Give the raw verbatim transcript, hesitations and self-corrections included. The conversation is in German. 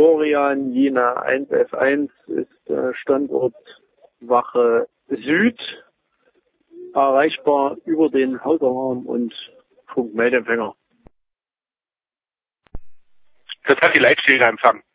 Florian Jena eins F eins ist äh, Standort Wache Süd, erreichbar über den Hausalarm und Funkmeldempfänger. Das hat die Leitstelle empfangen.